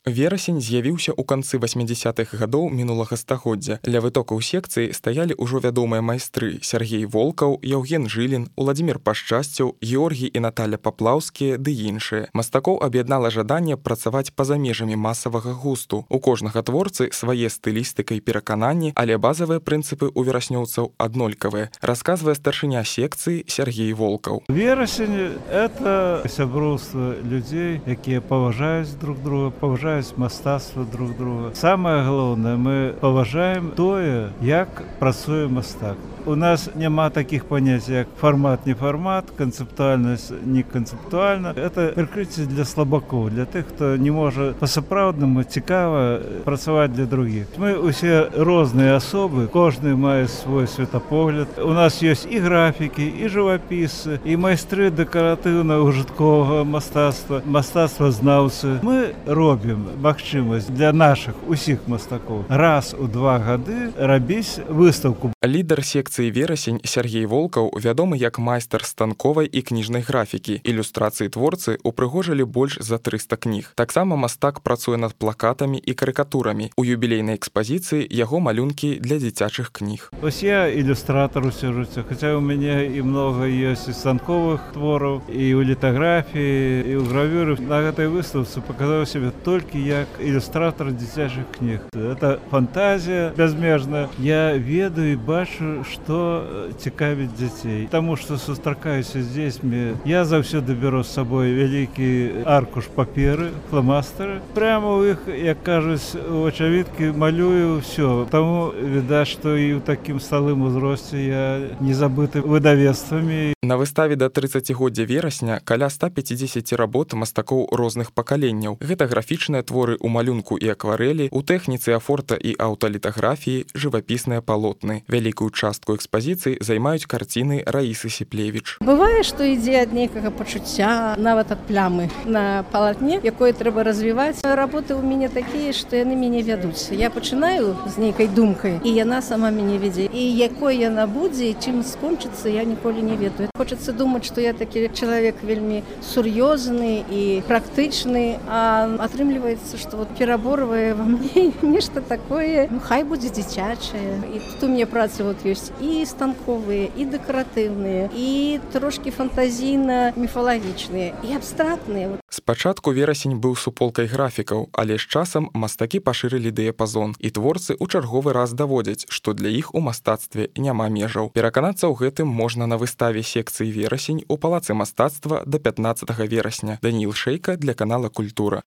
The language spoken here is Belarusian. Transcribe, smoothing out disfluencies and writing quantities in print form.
Верасень з'явіўся ў канцы 80-х гадоў мінулага стагоддзя. Ля вытокаў секцыі стаялі ўжо вядомыя майстры Сергей Волкаў, Яўген Жылін, Уладзімір Пашчасцяў, Георгій і Наталя Паплаўскія ды іншыя. Мастакоў аб'яднала жаданне працаваць па-за межамі масавага густу. У кожнага творцы свае стылістыка і перакананні, але базавыя прынцыпы ў вераснёўцаў аднолькавыя, расказвае старшыня секцыі Сергей Волкаў. Верасень – это сяброўства людзей, якія паважаюць друг друга, паважаюць мастацтва друг друга. Самае галоўнае, мы паважаем тое, як працуе мастак. У нас няма такіх паняццяў, як фармат, не фармат, канцэптуальнасць, не канцэптуальна. Это прыкрыцце для слабакоў, для тых, хто не можа па-сапраўднаму цікава працаваць для другіх. Мы усе розныя асобы, кожны мае свой светапогляд. У нас ёсць і графікі, і жывапісцы, і майстры дэкаратыўна-ўжытковага мастацтва, мастацтвазнаўцы. Мы робім магчымасць для нашых усіх мастакоў раз у 2 гады рабіць выстаўку. Лідар секцыі «Верасень» Сергей Волкаў вядомы як майстар станковай і кніжнай графікі. Ілюстрацыі творцы упрыгожылі больш за 300 кніг. Таксама мастак працуе над плакатамі і карыкатурамі. У юбілейнай экспазіцыі яго малюнкі для дзіцячых кніг. Вось я ілюстратар усё жыццё, хаця ў мяне і многа ёсць і станковых твораў, і ў літаграфіі, і ў гравюры. На гэтай выставцы паказаў сябе толькі як ілюстратар дзіцячых кніг. Это фантазія бязмежная. Я ведаю і бачу, што цікавіць дзяцей. Таму што сустракаюся з дзецьмі, я заўсёды беру з сабой вялікі аркуш паперы, фломастары. Прямо ў іх, як кажуць, у ачавіткі малюю ўсё. Таму відаць, што і ў такім сталым узросце я не забыты выдавецтвамі. На выставе да 30-годдзя верасня каля 150 работ мастакоў розных пакаленняў. Гэта графічныя творы ў малюнку і акварэлі, у тэхніцы афорта і аўталітаграфіі, жывапісныя палотны. Вялікую частку экспазіцыі займаюць карціны Раісы Сіплевіч. Бывае, што ідзе ад нейкага пачуцця, нават ад плямы на палатне, якое трэба развіваць. Работы ў мяне такія, што яны мяне вядуць. Я пачынаю з нейкай думкай, і яна сама мяне вядзе. І якой яна будзе, і чым скончыцца, я ніколі не ведаю. Хочацца думаць, што я такі чалавек вельмі сур'ёзны і практычны, а атрымліваецца, што вот пераборвае ва мне нешта такое, хай будзе дзіцячае. І тут у мяне працы вот ёсць і станковыя, і дэкаратыўныя, і трошкі фантазійна-міфалагічныя, і абстрактныя. Спачатку верасень быў суполкай графікаў, але з часам мастакі пашырылі дыяпазон, і творцы ў чарговы раз даводзяць, што для іх у мастацтве няма межаў. Пераканацца ў гэтым можна на выставе секцыі «Верасень» у Палацы мастацтва да 15 верасня. Даніл Шэйка для канала «Культура».